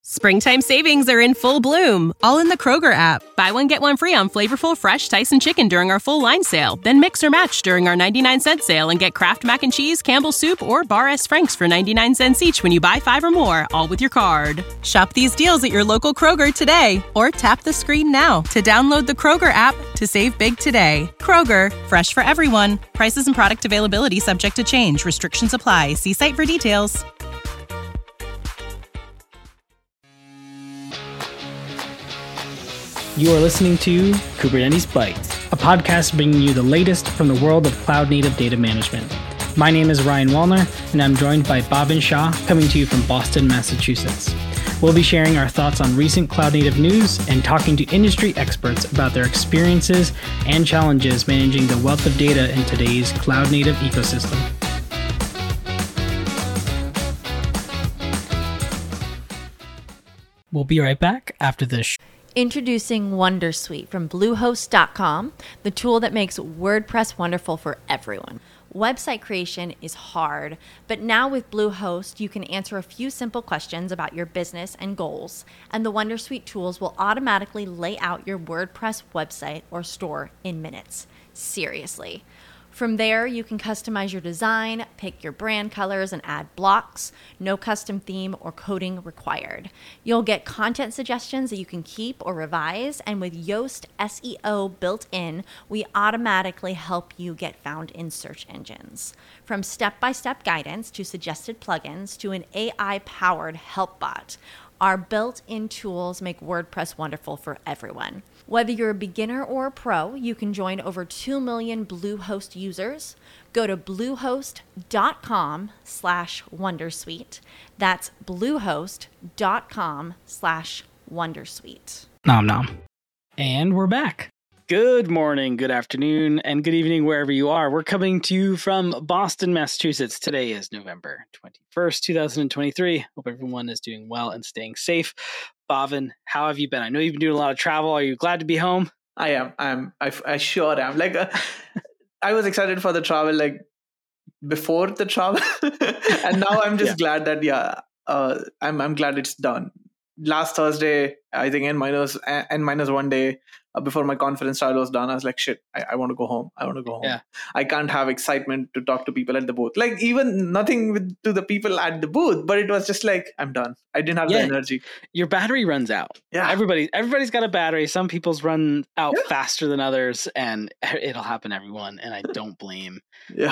Springtime savings are in full bloom, all in the Kroger app. Buy one, get one free on flavorful, fresh Tyson chicken during our full line sale. Then mix or match during our 99-cent sale and get Kraft Mac and Cheese, Campbell's Soup, or Bar S. Frank's for 99 cents each when you buy 5 or more, all with your card. Shop these deals at your local Kroger today, or tap the screen now to download the Kroger app to save big today. Kroger, fresh for everyone. Prices and product availability subject to change. Restrictions apply. See site for details. You are listening to Kubernetes Bytes, a podcast bringing you the latest from the world of cloud-native data management. My name is Ryan Wallner, and I'm joined by Bhavin Shah, coming to you from Boston, Massachusetts. We'll be sharing our thoughts on recent cloud-native news and talking to industry experts about their experiences and challenges managing the wealth of data in today's cloud-native ecosystem. We'll be right back after this. Introducing Wondersuite from Bluehost.com, the tool that makes WordPress wonderful for everyone. Website creation is hard, but now with Bluehost, you can answer a few simple questions about your business and goals, and the Wondersuite tools will automatically lay out your WordPress website or store in minutes. Seriously. From there, you can customize your design, pick your brand colors, and add blocks. No custom theme or coding required. You'll get content suggestions that you can keep or revise, and with Yoast SEO built in, we automatically help you get found in search engines. From step-by-step guidance to suggested plugins to an AI-powered help bot, our built-in tools make WordPress wonderful for everyone. Whether you're a beginner or a pro, you can join over 2 million Bluehost users. Go to bluehost.com/wondersuite. That's bluehost.com/wondersuite. Nom nom. And we're back. Good morning, good afternoon, and good evening wherever you are. We're coming to you from Boston, Massachusetts. Today is November 21st, 2023. Hope everyone is doing well and staying safe. Bhavin, how have you been? I know you've been doing a lot of travel. Are you glad to be home? I am. I sure am. I was excited for the travel, before the travel, and now I'm just glad that I'm glad it's done. Last Thursday, I think N-1 day before my conference trial was done, I was like, shit, I want to go home. Yeah. I can't have excitement to talk to people at the booth. Even nothing to the people at the booth, but it was just like, I'm done. I didn't have the energy. Your battery runs out. Yeah. Everybody's got a battery. Some people's run out faster than others, and it'll happen to everyone. And I don't blame you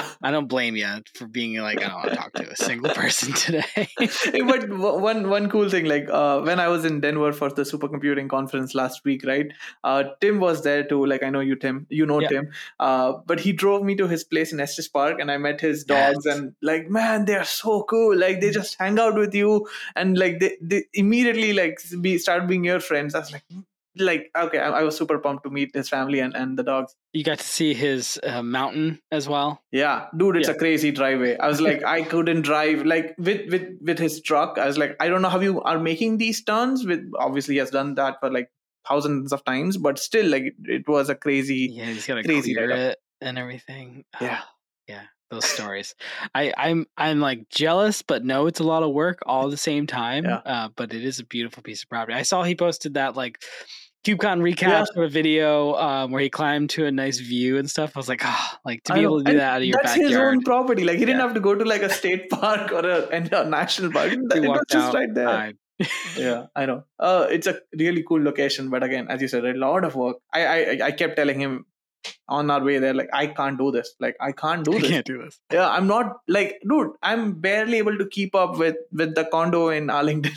for being like, I don't want to talk to a single person today. But one cool thing, when I was in Denver for the supercomputing conference last week, right? Tim was there too. I know you, Tim. Tim. But he drove me to his place in Estes Park, and I met his dogs. And man, they are so cool. They just hang out with you, and they immediately start being your friends. I was okay. I was super pumped to meet his family and the dogs. You got to see his mountain as well. Yeah, dude, it's a crazy driveway. I was like, I couldn't drive with his truck. I was like, I don't know how you are making these turns. Obviously, he has done that for thousands of times, but still, it was a crazy. Yeah, he's got to clear it and everything. Yeah. Yeah, those stories. I'm jealous, but no, it's a lot of work all at the same time. Yeah. But it is a beautiful piece of property. I saw he posted that KubeCon recap sort of video where he climbed to a nice view and stuff. I was like, to be able to do that out of your backyard. That's his own property. He didn't have to go to a state park or a national park. It was just right there. Yeah, I know. It's a really cool location, but again, as you said, a lot of work. I kept telling him on our way there, I can't do this. I can't do this. I can't do this. Yeah, I'm not dude, I'm barely able to keep up with the condo in Arlington.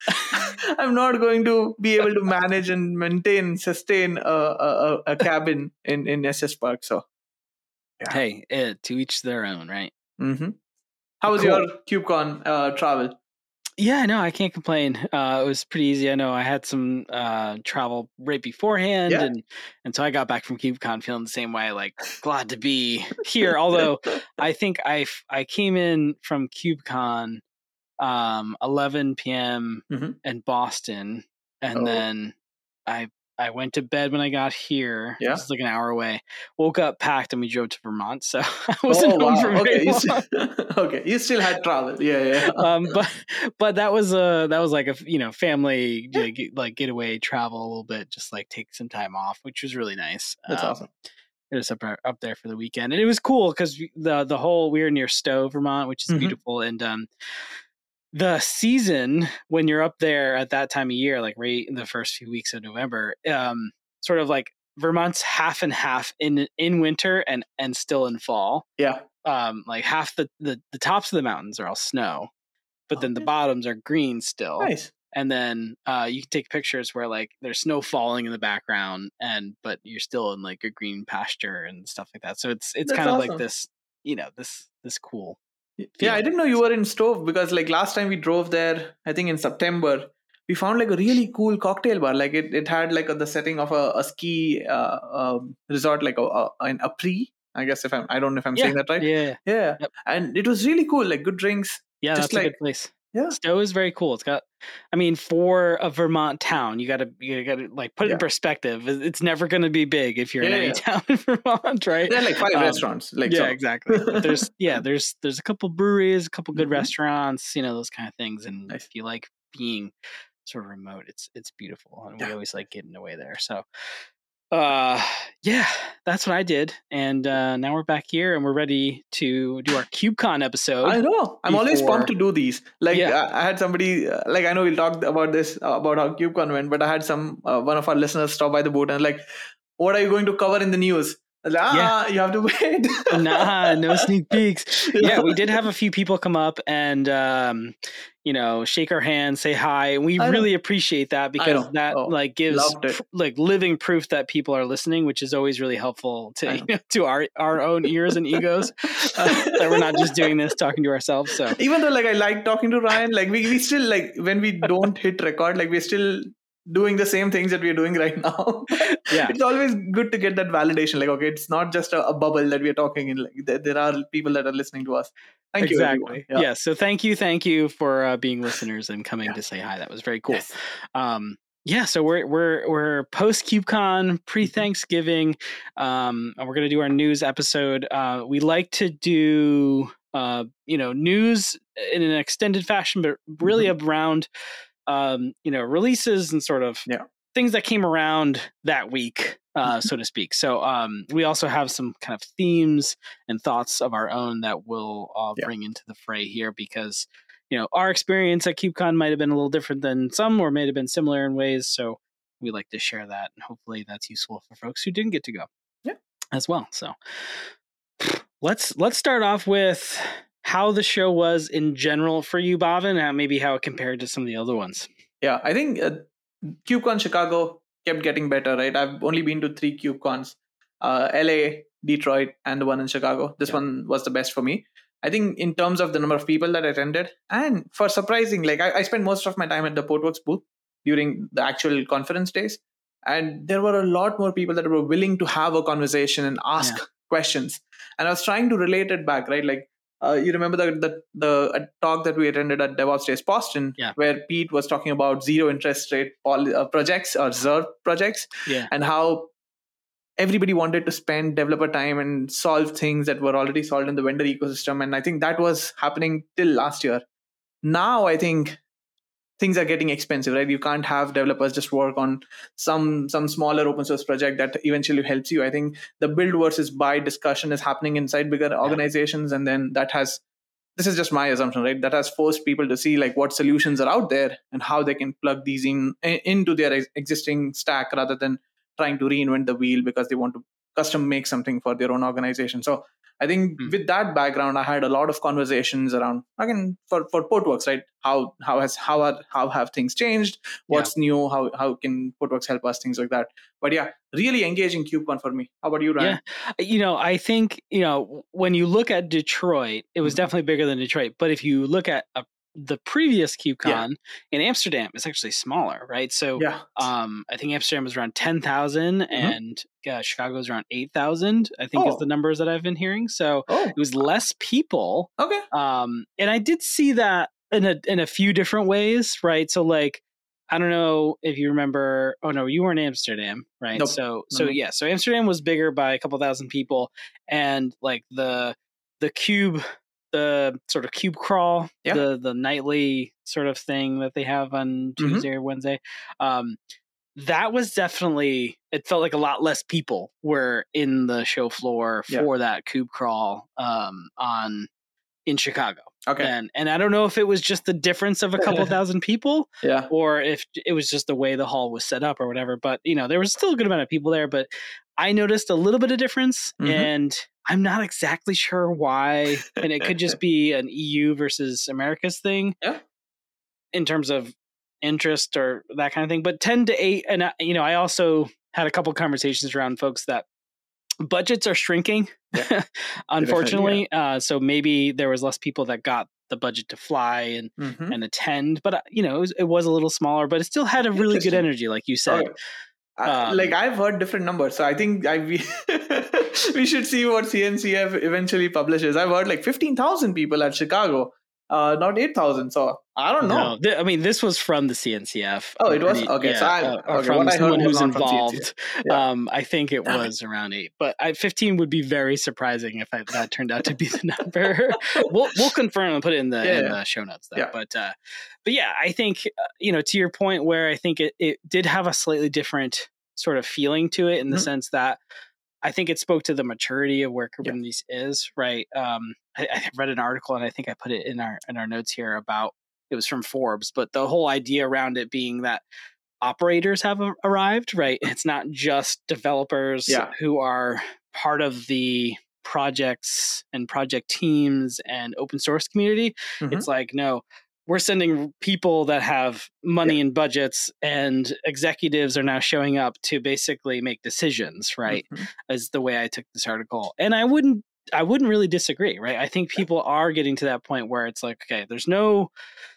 I'm not going to be able to manage and sustain a cabin in SS Park. So, yeah. Hey, to each their own, right? Mm-hmm. How was your KubeCon travel? Yeah, no, I can't complain. It was pretty easy. I know I had some travel right beforehand, and so I got back from KubeCon feeling the same way, glad to be here. Although I think I came in from KubeCon 11 p.m. in Boston, and then I I went to bed when I got here. Yeah. This is like an hour away. Woke up, packed, and we drove to Vermont. So I wasn't home for very long. Okay, you still had travel. Yeah. But that was like a family like getaway travel a little bit, just like take some time off, which was really nice. That's awesome. It was up there for the weekend, and it was cool because we were near Stowe, Vermont, which is beautiful, and the season when you're up there at that time of year, like right in the first few weeks of November, sort of like Vermont's half and half in winter and still in fall. Yeah. Like half the tops of the mountains are all snow, but then the bottoms are green still. Nice. And then you can take pictures where like there's snow falling in the background, but you're still in like a green pasture and stuff like that. So it's kind of like this, this cool. Yeah, I didn't know you were in Stowe because like last time we drove there, I think in September, we found like a really cool cocktail bar. Like it had like the setting of a ski resort, like a pre. I guess I don't know if I'm saying that right. Yeah. Yep. And it was really cool. Like good drinks. Yeah, just that's a good place. Yeah. Stowe is very cool. It's got, for a Vermont town, you gotta like put it in perspective. It's never going to be big if you're in any town in Vermont, right? There are like 5 restaurants. Like exactly. There's a couple breweries, a couple good restaurants, those kind of things. And if you like being sort of remote, it's beautiful, and we always like getting away there. So that's what I did, and now we're back here and we're ready to do our KubeCon episode. I know I'm always pumped to do these. Like I had somebody like I know we'll talk about this about how KubeCon went, but I had one of our listeners stop by the booth and like, what are you going to cover in the news? You have to wait. No sneak peeks. Yeah, we did have a few people come up and shake our hands, say hi, and we really appreciate that because that like gives like living proof that people are listening, which is always really helpful to our own ears and egos, that we're not just doing this talking to ourselves. So even though like I like talking to Ryan, like we still like when we don't hit record, like we're still doing the same things that we're doing right now. It's always good to get that validation. Like, okay, it's not just a bubble that we're talking in. Like there are people that are listening to us. Thank you, everyone. Yeah. So thank you for being listeners and coming to say hi. That was very cool. Yes. So we're post KubeCon, pre-Thanksgiving, and we're gonna do our news episode. We like to do news in an extended fashion, but really around releases and sort of things that came around that week, so to speak. So we also have some kind of themes and thoughts of our own that we'll bring into the fray here because, our experience at KubeCon might have been a little different than some or may have been similar in ways. So we like to share that, and hopefully that's useful for folks who didn't get to go as well. So let's start off with how the show was in general for you, Bhavin, and maybe how it compared to some of the other ones. Yeah, I think KubeCon Chicago kept getting better, right? I've only been to 3 KubeCons, LA, Detroit, and the one in Chicago. This one was the best for me. I think in terms of the number of people that attended, and for surprising, like I spent most of my time at the Portworx booth during the actual conference days, and there were a lot more people that were willing to have a conversation and ask questions. And I was trying to relate it back, right? Like, you remember the talk that we attended at DevOps Days Boston, where Pete was talking about zero interest rate projects or ZIRP projects, and how everybody wanted to spend developer time and solve things that were already solved in the vendor ecosystem. And I think that was happening till last year. Now I think things are getting expensive, right? You can't have developers just work on some smaller open source project that eventually helps you. I think the build versus buy discussion is happening inside bigger organizations. And then this is just my assumption, right? That has forced people to see like what solutions are out there and how they can plug these into their existing stack rather than trying to reinvent the wheel because they want to custom make something for their own organization. So I think with that background, I had a lot of conversations around, again, for Portworx, right? How have things changed? What's new? How can Portworx help us? Things like that. But really engaging KubeCon for me. How about you, Ryan? Yeah, I think, when you look at Detroit, it was definitely bigger than Detroit. But if you look at the previous KubeCon in Amsterdam, it's actually smaller, right? So I think Amsterdam was around 10,000 and Chicago was around 8,000, I think is the numbers that I've been hearing. So it was less people. Okay. And I did see that in a few different ways, right? So like I don't know if you remember. Oh no, you were in Amsterdam, right? Nope. So Mhm. so Amsterdam was bigger by a couple thousand people, and like the cube, the sort of cube crawl, Yeah. the nightly sort of thing that they have on Mhm. Tuesday or Wednesday. That was definitely, it felt like a lot less people were in the show floor Yeah. for that cube crawl in Chicago. Okay. And I don't know if it was just the difference of a couple thousand people, Yeah. or if it was just the way the hall was set up or whatever. But there was still a good amount of people there. But I noticed a little bit of difference, and I'm not exactly sure why. And it could just be an EU versus America's thing, Yeah. in terms of interest or that kind of thing. But 10 to 8, and I also had a couple conversations around folks that budgets are shrinking, unfortunately. So maybe there was less people that got the budget to fly and attend, but it was a little smaller, but it still had a really good energy, like you said. Okay. Like I've heard different numbers, so I think we should see what CNCF eventually publishes. I've heard like 15,000 people at Chicago, not 8,000. So I don't know. No, I mean, this was from the CNCF. Oh, it was? Okay. Yeah, so from what I someone heard was who's not from involved. CNCF. I think it was around 8, but 15 would be very surprising if that turned out to be the number. We'll confirm and put it in the show notes, though. Yeah. But yeah, I think to your point, where I think it did have a slightly different sort of feeling to it, in the sense that I think it spoke to the maturity of where Kubernetes is, right? I read an article, and I think I put it in our notes here, about, it was from Forbes, but the whole idea around it being that operators have arrived, right? It's not just developers who are part of the projects and project teams and open source community. It's like, no, we're sending people that have money and budgets, and executives are now showing up to basically make decisions, right? Is the way I took this article. And I wouldn't really disagree, right? I think people are getting to that point where it's like, okay, there's no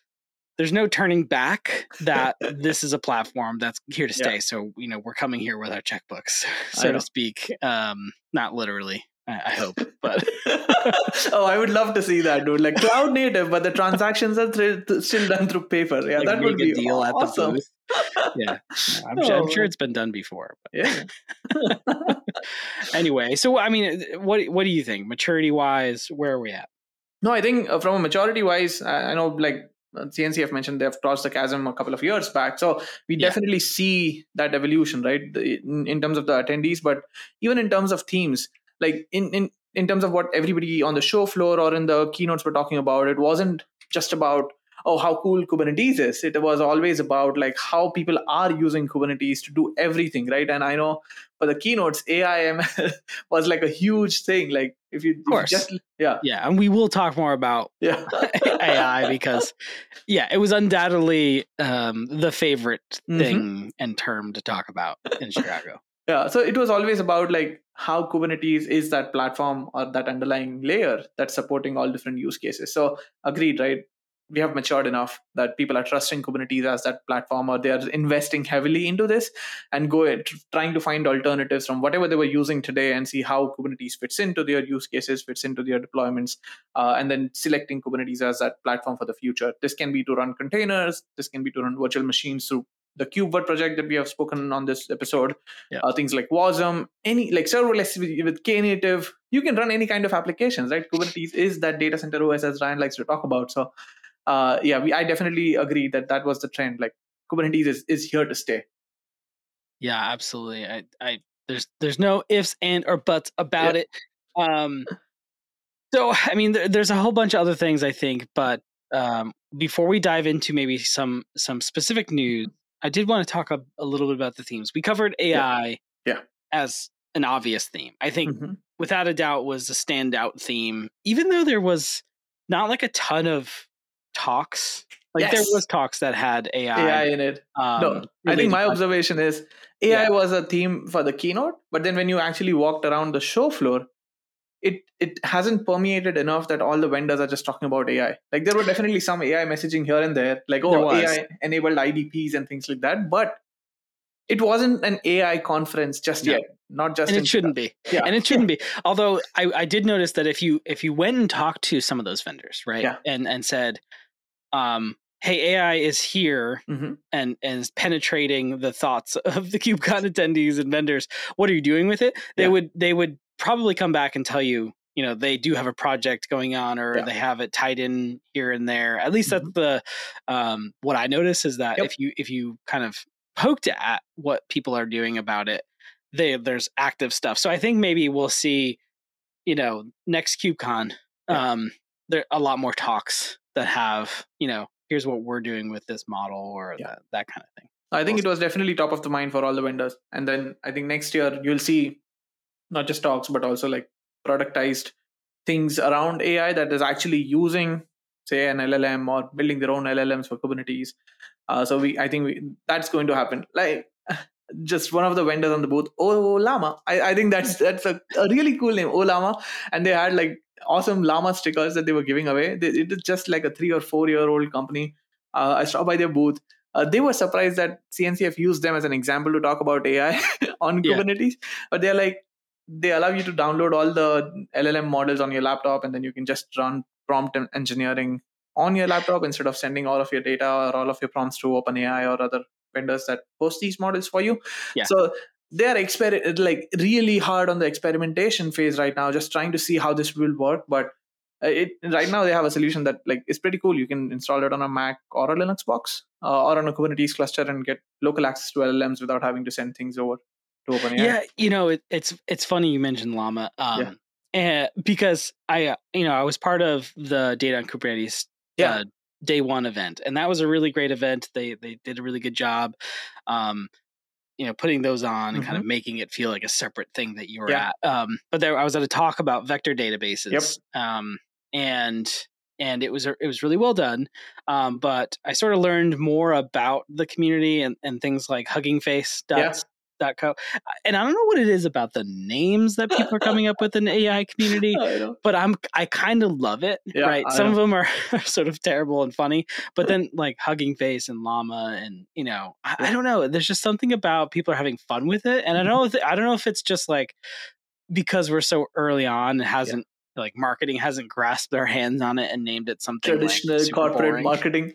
turning back, that this is a platform that's here to stay. So, we're coming here with our checkbooks, so to speak. Not literally, I hope, but oh, I would love to see that, dude. Like cloud native, but the transactions are still done through paper. Yeah, like, that would be a deal awesome. At the booth. Yeah, I'm sure it's been done before. But. Yeah. Anyway, so I mean, what do you think, maturity wise? Where are we at? No, I think from a maturity wise, I know like CNCF mentioned they've crossed the chasm a couple of years back. So we definitely see that evolution, right? In terms of the attendees, but even in terms of themes, like in terms of what everybody on the show floor or in the keynotes were talking about, it wasn't just about, oh, how cool Kubernetes is. It was always about like how people are using Kubernetes to do everything, right? And I know for the keynotes, AI/ML was like a huge thing. Like if you just and we will talk more about AI, because it was undoubtedly the favorite thing and term to talk about in Chicago. Yeah, so it was always about like how Kubernetes is that platform or that underlying layer that's supporting all different use cases. So agreed, right? We have matured enough that people are trusting Kubernetes as that platform, or they are investing heavily into this and trying to find alternatives from whatever they were using today and see how Kubernetes fits into their use cases, fits into their deployments, and then selecting Kubernetes as that platform for the future. This can be to run containers. This can be to run virtual machines through the KubeVirt project that we have spoken on this episode. Things like Wasm, any like serverless with Knative. You can run any kind of applications, right? Kubernetes is that data center OS, as Ryan likes to talk about. So I definitely agree that was the trend. Like Kubernetes is here to stay. Yeah, absolutely. There's no ifs and or buts about it. So I mean, there's a whole bunch of other things, I think, but before we dive into maybe some specific news, I did want to talk a little bit about the themes. We covered AI as an obvious theme. I think without a doubt was a standout theme, even though there was not like a ton of talks. Like there was talks that had AI in it. No, I think my observation is AI was a theme for the keynote, but then when you actually walked around the show floor, it hasn't permeated enough that all the vendors are just talking about AI. Like there were definitely some AI messaging here and there, like AI enabled IDPs and things like that, but it wasn't an AI conference just yet. Not just, and it shouldn't be. Yeah, and it shouldn't be. Although I did notice that if you went and talked to some of those vendors, right, and said, hey, AI is here Mm-hmm. and is penetrating the thoughts of the KubeCon attendees and vendors. What are you doing with it? They would probably come back and tell you, they do have a project going on, or they have it tied in here and there. At least that's the what I notice is that if you kind of poked at what people are doing about it, there's active stuff. So I think maybe we'll see, next KubeCon, there are a lot more talks that have, here's what we're doing with this model, or that kind of thing. I think it was definitely top of the mind for all the vendors. And then I think next year you'll see not just talks, but also like productized things around AI that is actually using, say, an LLM or building their own LLMs for Kubernetes. I think that's going to happen. Like just one of the vendors on the booth, Llama. I think that's a really cool name, Llama. And they had like awesome llama stickers that they were giving away. It is just like a 3 or 4 year old company. I stopped by their booth. They were surprised that CNCF used them as an example to talk about AI on Kubernetes. But they're like, they allow you to download all the LLM models on your laptop, and then you can just run prompt engineering on your laptop instead of sending all of your data or all of your prompts to OpenAI or other vendors that host these models for you. So they are really hard on the experimentation phase right now, just trying to see how this will work. But right now they have a solution that is pretty cool. You can install it on a Mac or a Linux box or on a Kubernetes cluster and get local access to LLMs without having to send things over to OpenAI. Yeah, it's funny you mentioned Llama, because I was part of the Data on Kubernetes day one event, and that was a really great event. They did a really good job, putting those on and kind of making it feel like a separate thing that you were at. But I was at a talk about vector databases, and it was really well done. But I sort of learned more about the community and things like Hugging Face. .co. And I don't know what it is about the names that people are coming up with in the AI community, but I kind of love it. Right? Some of them are sort of terrible and funny, but then like Hugging Face and Llama, and I don't know. There's just something about people are having fun with it, and I don't know if it's just like because we're so early on, it hasn't. Like marketing hasn't grasped their hands on it and named it something traditional like corporate boring. Marketing.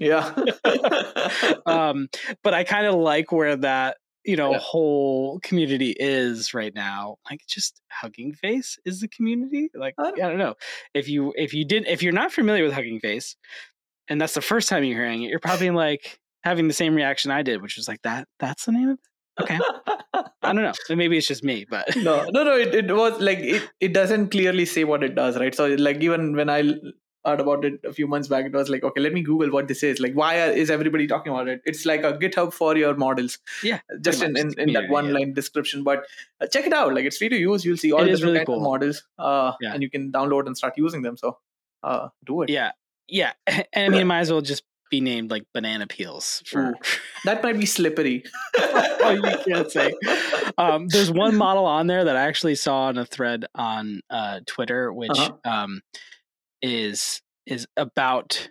But I kind of like where that whole community is right now. Like just Hugging Face is the community. Like I don't know if you're not familiar with Hugging Face, and that's the first time you're hearing it, you're probably like having the same reaction I did, which was like that's the name of it. Okay. I don't know. Maybe it's just me, but no. It was like it doesn't clearly say what it does, right? So like even when I heard about it a few months back, it was like, okay, let me Google what this is. Like, why is everybody talking about it? It's like a GitHub for your models. Yeah, just in that one line description. But check it out. Like it's free to use. You'll see all the different kinds of models, and you can download and start using them. So do it. Yeah. And I mean, it might as well just be named like banana peels. That might be slippery. Oh, you can't say. There's one model on there that I actually saw in a thread on Twitter, which is about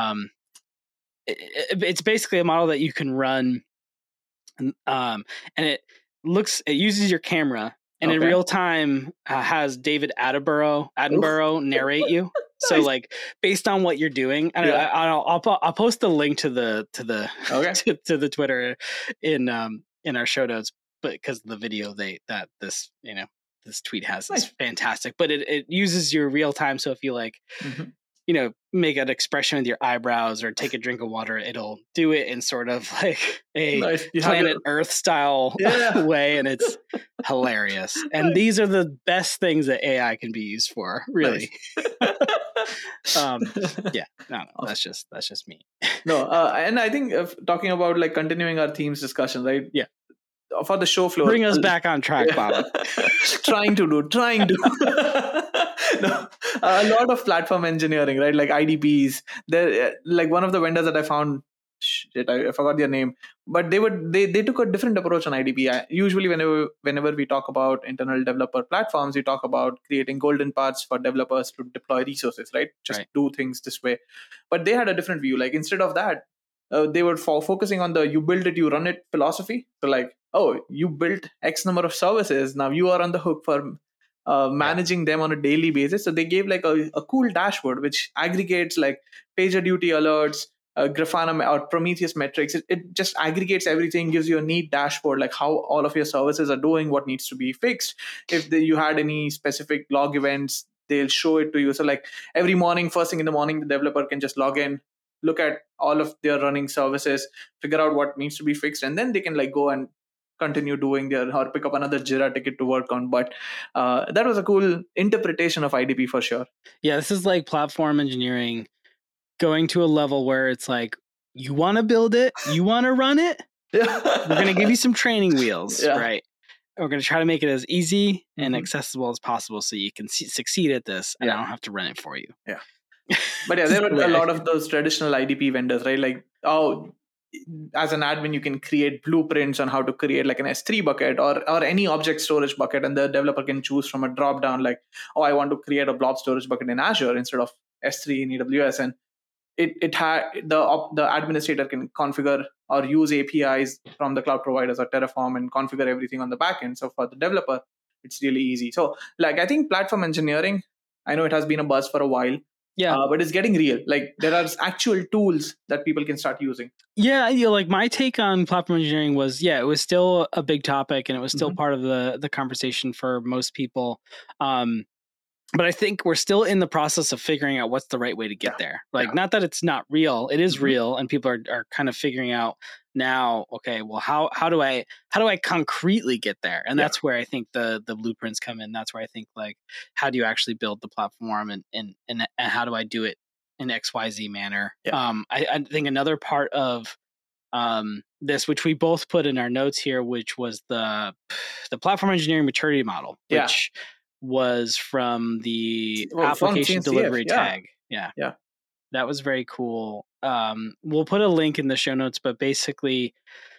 it's basically a model that you can run, and it uses your camera, and in real time has David Attenborough narrate you. So like based on what you're doing, and I'll post the link to the to the Twitter in our show notes, but because the video this tweet has is fantastic. But it uses your real time. So if you like make an expression with your eyebrows or take a drink of water, it'll do it in sort of like a Planet Earth style way, and it's hilarious. And these are the best things that AI can be used for, really. No, that's just me. No, and I think talking about like continuing our themes discussion, right? Yeah. For the show floor, bring us back on track, Bob. trying to. No, a lot of platform engineering, right? Like IDPs. They're like one of the vendors that I found. Shit, I forgot their name, but they took a different approach on IDP. Usually, whenever we talk about internal developer platforms, we talk about creating golden paths for developers to deploy resources, right? Just do things this way. But they had a different view. Like instead of that, they were focusing on the you build it, you run it philosophy. So like, oh, you built X number of services. Now you are on the hook for managing them on a daily basis. So they gave like a cool dashboard which aggregates like PagerDuty alerts, Grafana or Prometheus metrics. It just aggregates everything, gives you a neat dashboard, like how all of your services are doing, what needs to be fixed. If you had any specific log events, they'll show it to you. So like every morning, first thing in the morning, the developer can just log in, look at all of their running services, figure out what needs to be fixed, and then they can like go and continue doing their, or pick up another Jira ticket to work on. But that was a cool interpretation of IDP for sure. Yeah, this is like platform engineering going to a level where it's like, you want to build it, you want to run it, we're going to give you some training wheels, right? We're going to try to make it as easy and accessible as possible so you can succeed at this, and I don't have to run it for you. Yeah. But yeah, there were a lot of those traditional IDP vendors, right? Like, as an admin, you can create blueprints on how to create like an S3 bucket or any object storage bucket, and the developer can choose from a drop down like, I want to create a blob storage bucket in Azure instead of S3 in AWS, and it had the administrator can configure or use APIs from the cloud providers or Terraform and configure everything on the backend. So for the developer, it's really easy. So like I think platform engineering, I know it has been a buzz for a while. Yeah, but it's getting real. Like there are actual tools that people can start using. Yeah, like my take on platform engineering was, it was still a big topic and it was still part of the conversation for most people. But I think we're still in the process of figuring out what's the right way to get there. Like, not that it's not real; it is real, and people are kind of figuring out now. Okay, well, how do I concretely get there? And that's where I think the blueprints come in. That's where I think like, how do you actually build the platform, and how do I do it in XYZ manner? I think another part of this, which we both put in our notes here, which was the platform engineering maturity model, which was from the application delivery tag. Yeah. That was very cool. We'll put a link in the show notes, but basically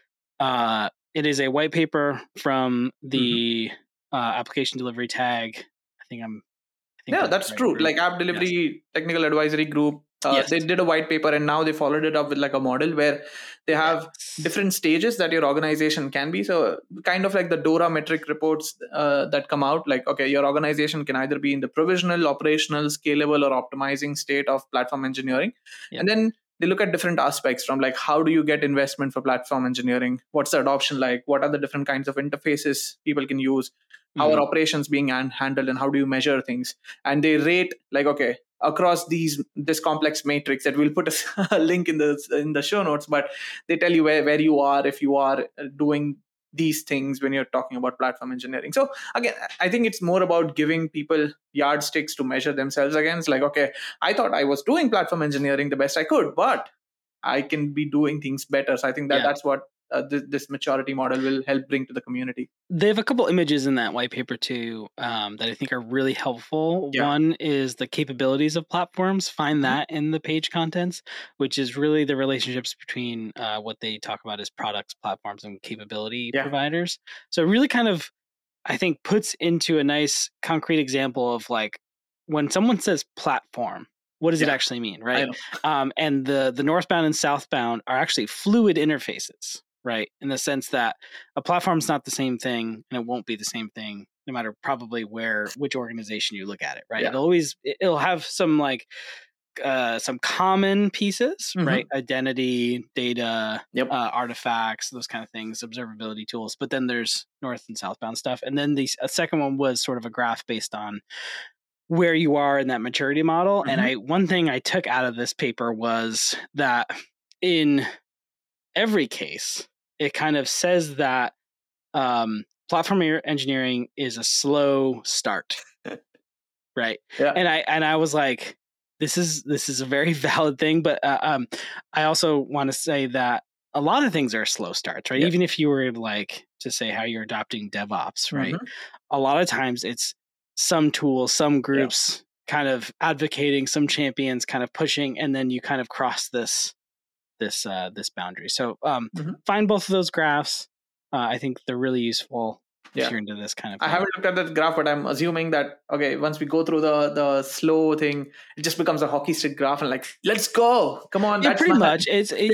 it is a white paper from the application delivery tag. I think that's right, true. Like App Delivery Technical Advisory Group, they did a white paper, and now they followed it up with like a model where they have different stages that your organization can be. So kind of like the DORA metric reports that come out, like, okay, your organization can either be in the provisional, operational, scalable, or optimizing state of platform engineering. And then they look at different aspects from like, how do you get investment for platform engineering? What's the adoption like? What are the different kinds of interfaces people can use? How are operations being handled, and how do you measure things? And they rate like, okay, across this complex matrix that we'll put a link in the show notes, but they tell you where you are if you are doing these things when you're talking about platform engineering. So again, I think it's more about giving people yardsticks to measure themselves against. Like, okay, I thought I was doing platform engineering the best I could, but I can be doing things better. So I think that's what this maturity model will help bring to the community. They have a couple images in that white paper too that I think are really helpful. One is the capabilities of platforms. Find that in the page contents, which is really the relationships between what they talk about as products, platforms, and capability providers. So it really kind of, I think, puts into a nice concrete example of like when someone says platform, what does it actually mean, right? And the northbound and southbound are actually fluid interfaces, right? In the sense that a platform is not the same thing, and it won't be the same thing no matter probably which organization you look at it, right? It'll have some like some common pieces, right? Identity, data, artifacts, those kind of things, observability tools. But then there's north and southbound stuff. And then a second one was sort of a graph based on where you are in that maturity model. And one thing I took out of this paper was that in every case, it kind of says that platform engineering is a slow start, right? And I was like, this is a very valid thing, but I also want to say that a lot of things are slow starts, right? Even if you were like to say how you're adopting DevOps, right? A lot of times it's some tools, some groups kind of advocating, some champions kind of pushing, and then you kind of cross this boundary. So find both of those graphs. I think they're really useful if you're into this kind of thing. I haven't looked at that graph, but I'm assuming that, okay, once we go through the slow thing, it just becomes a hockey stick graph and like, let's go. Come on. Yeah, pretty much.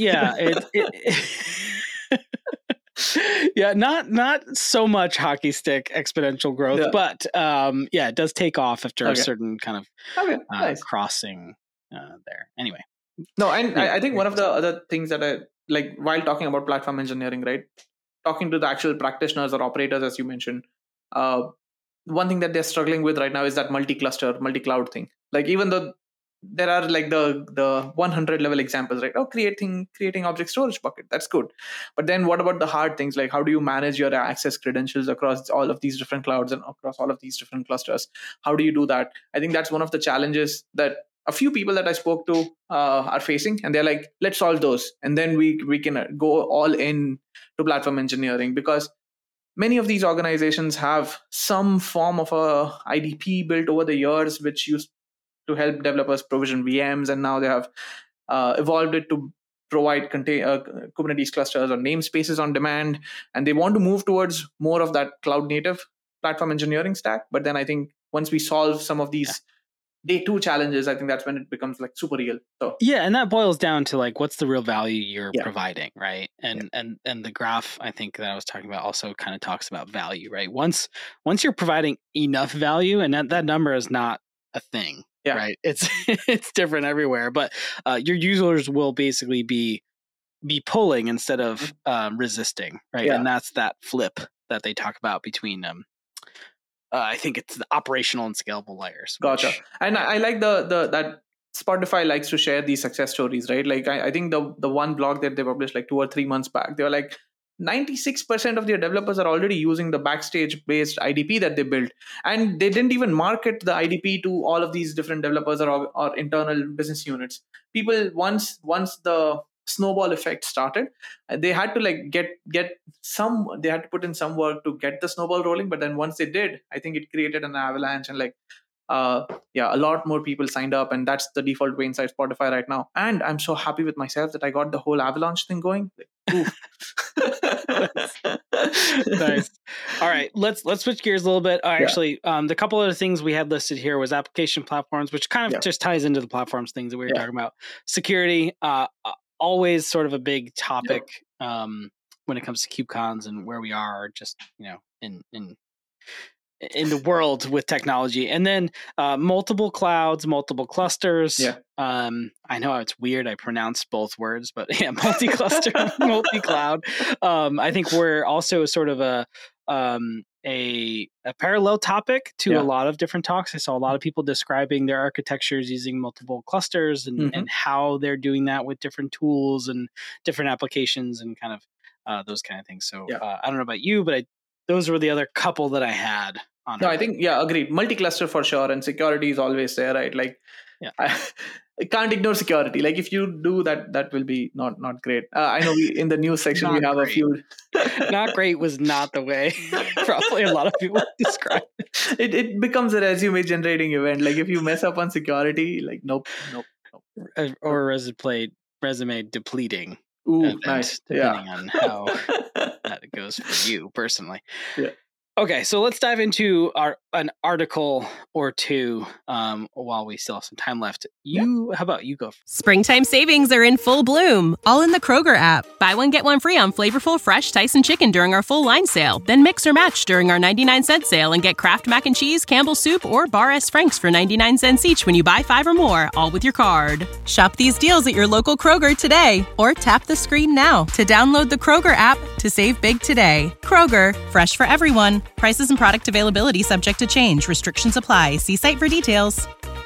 Yeah, not so much hockey stick exponential growth, but it does take off after a certain kind of crossing there. Anyway, No, and Anyway, I think one of the other things that I like while talking about platform engineering, right? Talking to the actual practitioners or operators, as you mentioned, uh, one thing that they're struggling with right now is that multi-cluster, multi-cloud thing. Like even though there are like the 100 level examples, right? Oh, creating object storage bucket, that's good. But then what about the hard things? Like how do you manage your access credentials across all of these different clouds and across all of these different clusters? How do you do that? I think that's one of the challenges that a few people that I spoke to are facing, and they're like, let's solve those, and then we can go all in to platform engineering, because many of these organizations have some form of a IDP built over the years, which used to help developers provision VMs, and now they have evolved it to provide Kubernetes clusters or namespaces on demand, and they want to move towards more of that cloud native platform engineering stack. But then I think once we solve some of these day two challenges, I think that's when it becomes like super real. So yeah, and that boils down to like what's the real value you're providing, right? And the graph I think that I was talking about also kind of talks about value, right? Once you're providing enough value, and that number is not a thing, right? It's it's different everywhere, but your users will basically be pulling instead of resisting, right? And that's that flip that they talk about between I think it's the operational and scalable layers. Gotcha. And I like the that Spotify likes to share these success stories, right? Like I think the one blog that they published like 2 or 3 months back, they were like 96% of their developers are already using the Backstage based IDP that they built, and they didn't even market the IDP to all of these different developers or internal business units. People once the snowball effect started, they had to like get some, they had to put in some work to get the snowball rolling, but then once they did, I think it created an avalanche, and like a lot more people signed up, and that's the default way inside Spotify right now. And I'm so happy with myself that I got the whole avalanche thing going. Nice. All right, let's switch gears a little bit. Actually, the couple other things we had listed here was application platforms, which kind of just ties into the platforms things that we were talking about. Security, always sort of a big topic when it comes to KubeCons and where we are, just in the world with technology. And then multiple clouds, multiple clusters. I know it's weird I pronounced both words, but multi-cluster, multi-cloud. I think we're also sort of a parallel topic to a lot of different talks. I saw a lot of people describing their architectures using multiple clusters and how they're doing that with different tools and different applications and kind of those kind of things. So I don't know about you, but those were the other couple that I had. No, I think, agreed. Multi-cluster for sure. And security is always there, right? Like, I can't ignore security. Like, if you do that, that will be not great. I know in the news section, we have a few. Not great was not the way probably a lot of people describe it. It becomes a resume generating event. Like, if you mess up on security, like, nope. Or resume depleting. Ooh, nice. Depending on how that goes for you personally. Okay, so let's dive into an article or two while we still have some time left. How about you go? Springtime savings are in full bloom, all in the Kroger app. Buy one, get one free on flavorful, fresh Tyson chicken during our full line sale. Then mix or match during our 99-cent sale and get Kraft Mac and Cheese, Campbell's Soup, or Bar S. Franks for 99 cents each when you buy 5 or more, all with your card. Shop these deals at your local Kroger today, or tap the screen now to download the Kroger app to save big today. Kroger, fresh for everyone. Prices and product availability subject to change. Restrictions apply. See site for details.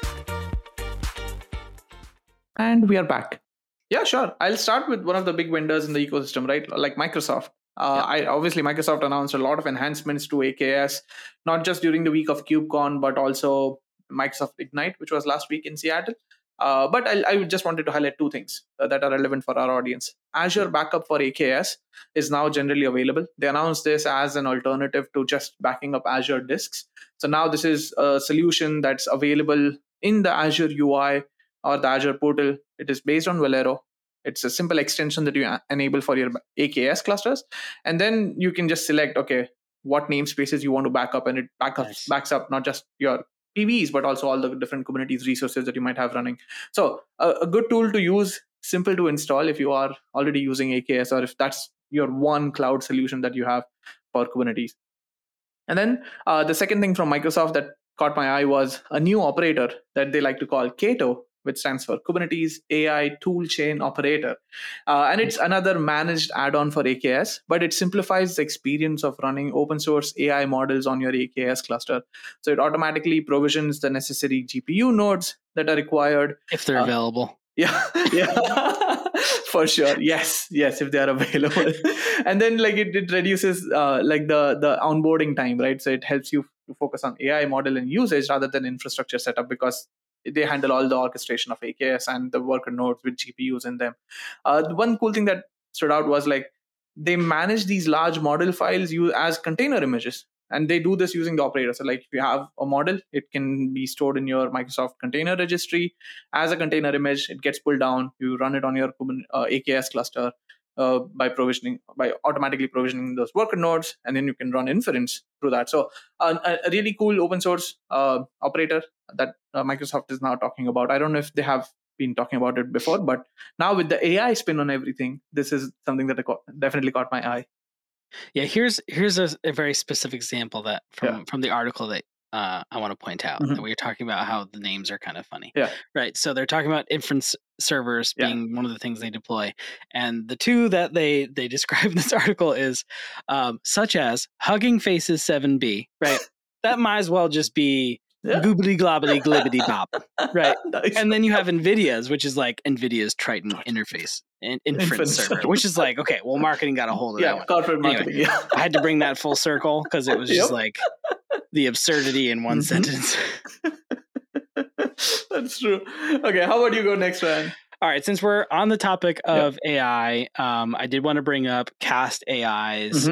And we are back. Yeah, sure. I'll start with one of the big vendors in the ecosystem, right? Like Microsoft. Obviously, Microsoft announced a lot of enhancements to AKS, not just during the week of KubeCon, but also Microsoft Ignite, which was last week in Seattle. But I just wanted to highlight 2 things that are relevant for our audience. Azure Backup for AKS is now generally available. They announced this as an alternative to just backing up Azure disks. So now this is a solution that's available in the Azure UI or the Azure portal. It is based on Velero. It's a simple extension that you enable for your AKS clusters. And then you can just select, what namespaces you want to back up, and it backs up not just your PVs, but also all the different Kubernetes resources that you might have running. So a good tool to use, simple to install if you are already using AKS, or if that's your one cloud solution that you have for Kubernetes. And then the second thing from Microsoft that caught my eye was a new operator that they like to call Cato, which stands for Kubernetes AI Toolchain Operator. And it's another managed add-on for AKS, but it simplifies the experience of running open source AI models on your AKS cluster. So it automatically provisions the necessary GPU nodes that are required. If they're available. Yeah, for sure. Yes, if they are available. And then like it reduces like the onboarding time, right? So it helps you to focus on AI model and usage rather than infrastructure setup, because they handle all the orchestration of AKS and the worker nodes with GPUs in them. The one cool thing that stood out was like they manage these large model files as container images. And they do this using the operator. So like if you have a model, it can be stored in your Microsoft container registry as a container image. It gets pulled down. You run it on your AKS cluster by automatically provisioning those worker nodes, and then you can run inference through that. So a really cool open source operator that Microsoft is now talking about. I don't know if they have been talking about it before, but now with the AI spin on everything, this is something that definitely caught my eye. Yeah, here's a very specific example that from the article that I want to point out. That we were talking about how the names are kind of funny. Yeah. Right. So they're talking about inference servers being one of the things they deploy. And the two that they describe in this article is such as Hugging Faces 7B, right? That might as well just be goobly globbly glibbity bop, right? Nice. And then you have NVIDIA's, which is like NVIDIA's Triton interface and inference server, which is like, okay, well, marketing got a hold of that one. Corporate marketing. Anyway, I had to bring that full circle because it was just like the absurdity in one sentence. That's true. Okay, how about you go next, Ryan? All right, since we're on the topic of AI, I did want to bring up Cast AI's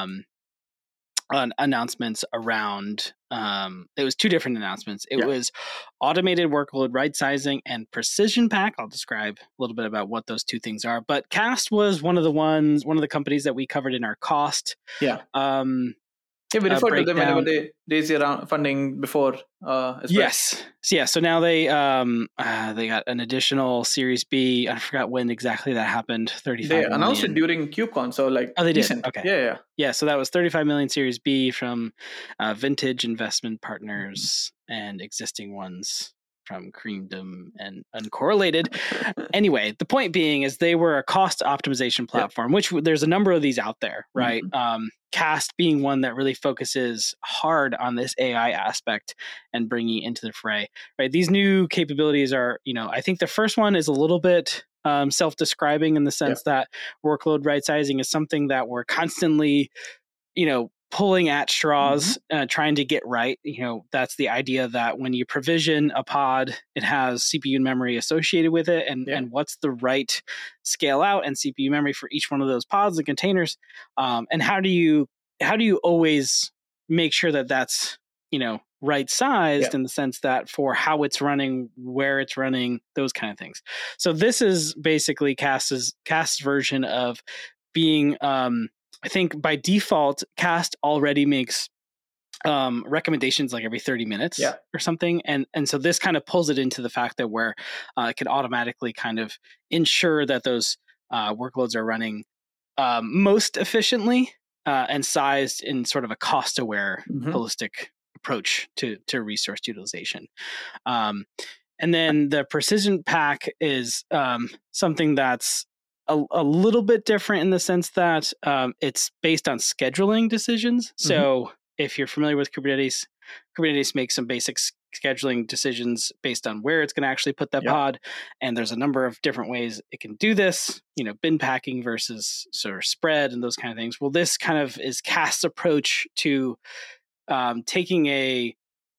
announcements around it was two different announcements. It was automated workload right sizing and precision pack. I'll describe a little bit about what those two things are. But Cast was one of the companies that we covered in our cost. We referred to them whenever they raised around funding before. Yes. Yeah. So now they got an additional Series B. I forgot when exactly that happened. 35 They announced it during KubeCon. So like, they decent. Did. Okay. Yeah. So that was 35 million Series B from Vintage Investment Partners and existing ones from Creamdom and Uncorrelated. Anyway, the point being is they were a cost optimization platform, which there's a number of these out there, right? Cast being one that really focuses hard on this AI aspect and bringing it into the fray, right? These new capabilities are, I think the first one is a little bit self-describing in the sense that workload right sizing is something that we're constantly, pulling at straws, trying to get right. That's the idea that when you provision a pod, it has CPU and memory associated with it, and what's the right scale out and CPU memory for each one of those pods and containers, and how do you always make sure that that's right sized in the sense that for how it's running, where it's running, those kind of things. So this is basically Cast's version of being I think by default, Cast already makes recommendations like every 30 minutes or something. And so this kind of pulls it into the fact that where it can automatically kind of ensure that those workloads are running most efficiently and sized in sort of a cost-aware, holistic approach to resource utilization. And then the precision pack is something that's a little bit different in the sense that it's based on scheduling decisions. So if you're familiar with Kubernetes makes some basic scheduling decisions based on where it's going to actually put that pod. And there's a number of different ways it can do this, bin packing versus sort of spread and those kind of things. Well, this kind of is Cast's approach to taking a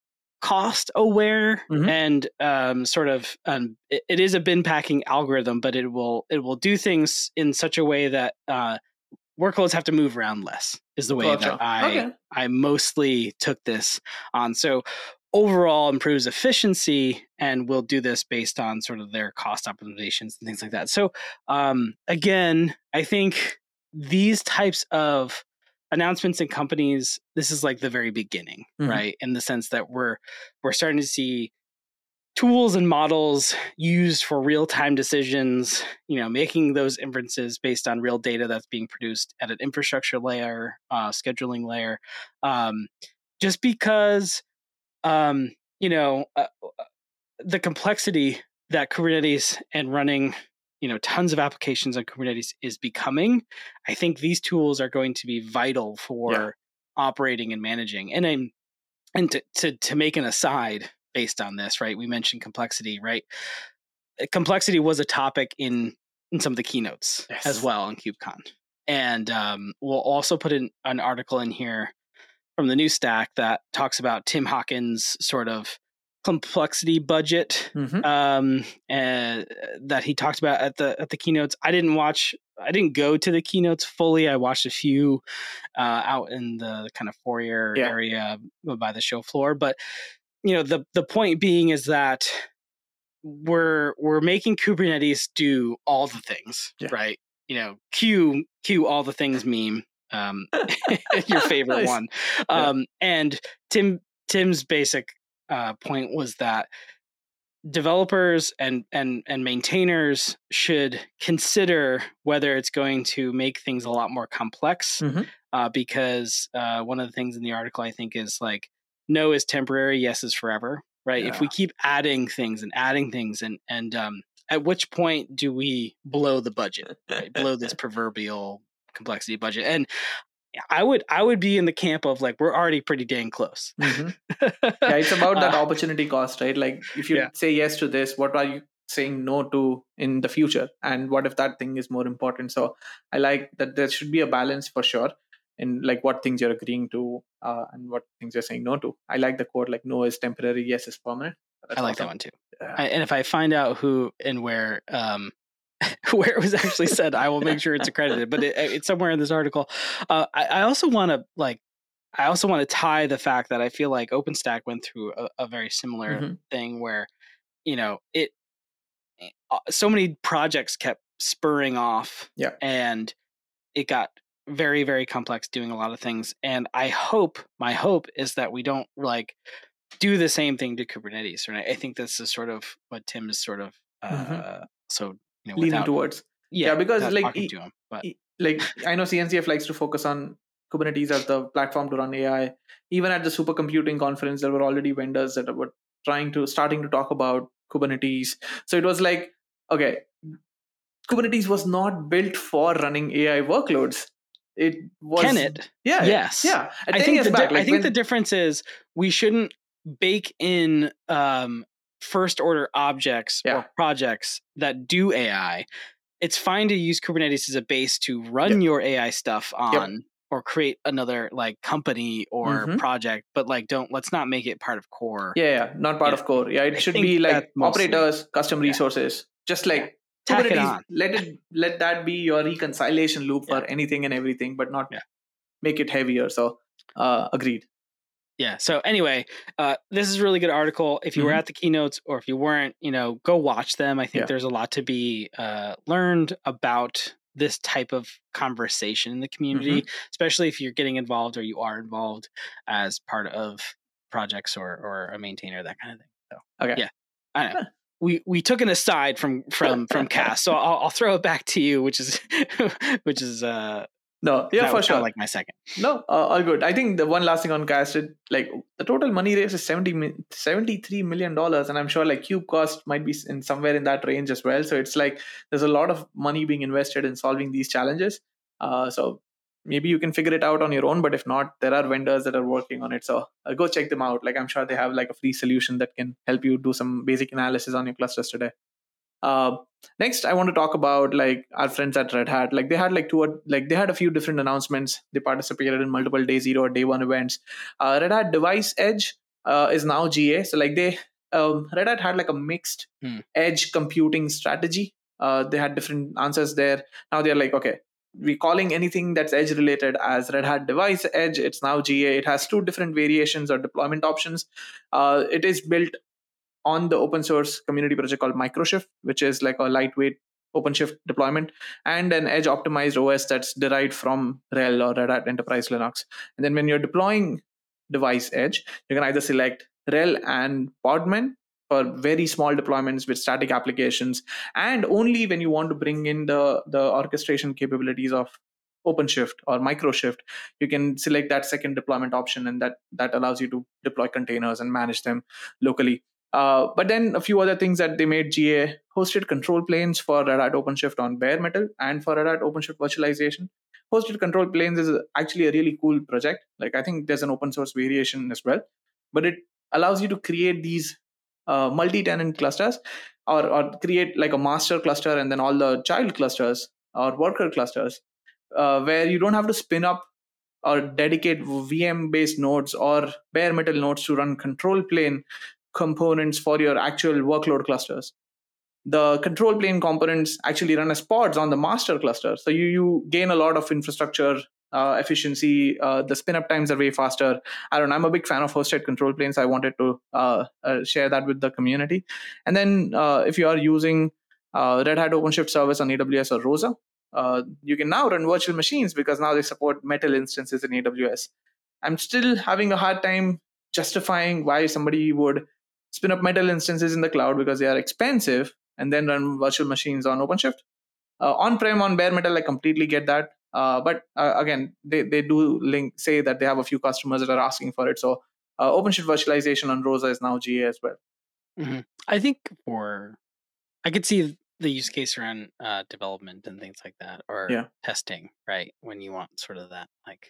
cost aware and sort of it is a bin packing algorithm, but it will do things in such a way that workloads have to move around less is the way that I mostly took this on. So overall improves efficiency, and we'll do this based on sort of their cost optimizations and things like that. So again, I think these types of announcements in companies, this is like the very beginning, right? In the sense that we're starting to see tools and models used for real-time decisions, making those inferences based on real data that's being produced at an infrastructure layer, scheduling layer, just because, the complexity that Kubernetes and running, tons of applications on Kubernetes is becoming, I think these tools are going to be vital for operating and managing. And to make an aside based on this, right? We mentioned complexity, right? Complexity was a topic in some of the keynotes as well on KubeCon. And we'll also put an article in here from the new stack that talks about Tim Hawkins' sort of complexity budget and that he talked about at the keynotes. I didn't go to the keynotes fully. I watched a few out in the kind of foyer area by the show floor. But the point being is that we're making Kubernetes do all the things, right? Q all the things meme, your favorite one. And Tim's basic point was that developers and maintainers should consider whether it's going to make things a lot more complex, because one of the things in the article I think is like, no is temporary, yes is forever, right? If we keep adding things and at which point do we blow the budget, right? Blow this proverbial complexity budget? And I would be in the camp of like, we're already pretty dang close. It's about that opportunity cost, right? Like if you say yes to this, what are you saying no to in the future? And what if that thing is more important? So I like that there should be a balance for sure in like what things you're agreeing to and what things you're saying no to. I like the quote, like no is temporary, yes is permanent. I like that one too. And if I find out who and where where it was actually said, I will make sure it's accredited, but it's somewhere in this article. I also want to tie the fact that I feel like OpenStack went through a very similar thing where, so many projects kept spurring off and it got very, very complex doing a lot of things. And my hope is that we don't like do the same thing to Kubernetes. Right? I think this is sort of what Tim is sort of, leaning towards. Because like like I know CNCF likes to focus on Kubernetes as the platform to run AI. Even at the supercomputing conference, there were already vendors that were starting to talk about Kubernetes. So it was like, okay, Kubernetes was not built for running AI workloads. It was. Can it? Yeah. Yes. Yeah. I think the difference is we shouldn't bake in first order objects or projects that do AI. It's fine to use Kubernetes as a base to run your AI stuff on or create another like company or project, but like let's not make it part of core. Not part of core. It should be like operators, custom resources, just like Kubernetes. Let that be your reconciliation loop for anything and everything, but not make it heavier. So agreed. Yeah. So anyway, this is a really good article. If you were at the keynotes or if you weren't, go watch them. I think there's a lot to be learned about this type of conversation in the community, especially if you're getting involved or you are involved as part of projects or a maintainer, that kind of thing. So, I don't know. We took an aside from Cass, so I'll throw it back to you, which is for sure. Like my second. No, all good. I think the one last thing on Cass, like the total money raise is $73 million, and I'm sure like Cube cost might be in somewhere in that range as well. So it's like there's a lot of money being invested in solving these challenges. So maybe you can figure it out on your own, but if not, there are vendors that are working on it. So go check them out. Like I'm sure they have like a free solution that can help you do some basic analysis on your clusters today. Next, I want to talk about like our friends at Red Hat. Like they had they had a few different announcements. They participated in multiple day 0 or day 1 events. Red Hat Device Edge is now GA. So like Red Hat had like a mixed edge computing strategy. They had different answers there. Now they're like, okay, we're calling anything that's edge related as Red Hat Device Edge. It's now GA. It has 2 different variations or deployment options. It is built on the open source community project called Microshift, which is like a lightweight OpenShift deployment, and an edge optimized OS that's derived from RHEL or Red Hat Enterprise Linux. And then when you're deploying Device Edge, you can either select RHEL and Podman for very small deployments with static applications, and only when you want to bring in the orchestration capabilities of OpenShift or Microshift, you can select that second deployment option, and that allows you to deploy containers and manage them locally. But then a few other things that they made GA: hosted control planes for Red Hat OpenShift on bare metal and for Red Hat OpenShift virtualization. Hosted control planes is actually a really cool project. Like, I think there's an open source variation as well, but it allows you to create these multi-tenant clusters, or create like a master cluster and then all the child clusters or worker clusters, where you don't have to spin up or dedicate VM-based nodes or bare metal nodes to run control plane components for your actual workload clusters. The control plane components actually run as pods on the master cluster. So you gain a lot of infrastructure efficiency. The spin-up times are way faster. I'm a big fan of hosted control planes. I wanted to share that with the community. And then if you are using Red Hat OpenShift Service on AWS or ROSA, you can now run virtual machines because now they support metal instances in AWS. I'm still having a hard time justifying why somebody would spin up metal instances in the cloud because they are expensive and then run virtual machines on OpenShift. On-prem, on bare metal, I completely get that. But again, they do say that they have a few customers that are asking for it. So OpenShift virtualization on ROSA is now GA as well. Mm-hmm. I think I could see the use case around development and things like that, or testing, right? When you want sort of that like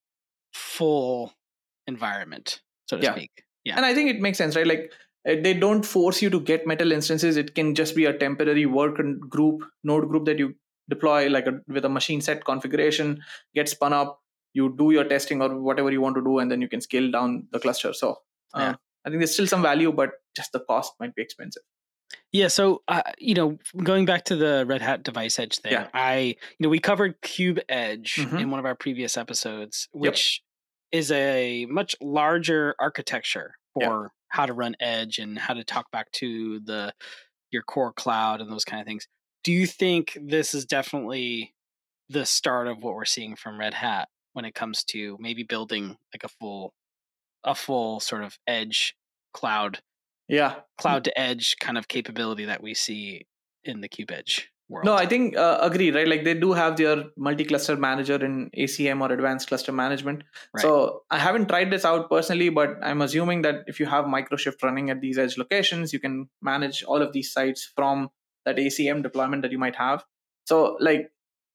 full environment, so to speak. Yeah. And I think it makes sense, right? Like, they don't force you to get metal instances. It can just be a temporary node group that you deploy with a machine set configuration, get spun up, you do your testing or whatever you want to do, and then you can scale down the cluster. So I think there's still some value, but just the cost might be expensive. Yeah. So, going back to the Red Hat Device Edge thing, we covered KubeEdge in one of our previous episodes, which is a much larger architecture for how to run Edge and how to talk back to your core cloud and those kind of things. Do you think this is definitely the start of what we're seeing from Red Hat when it comes to maybe building like a full sort of edge cloud to edge kind of capability that we see in the KubeEdge world? No, I think agree, right? Like, they do have their multi-cluster manager in ACM or advanced cluster management. Right. So I haven't tried this out personally, but I'm assuming that if you have Microshift running at these edge locations, you can manage all of these sites from that ACM deployment that you might have. So like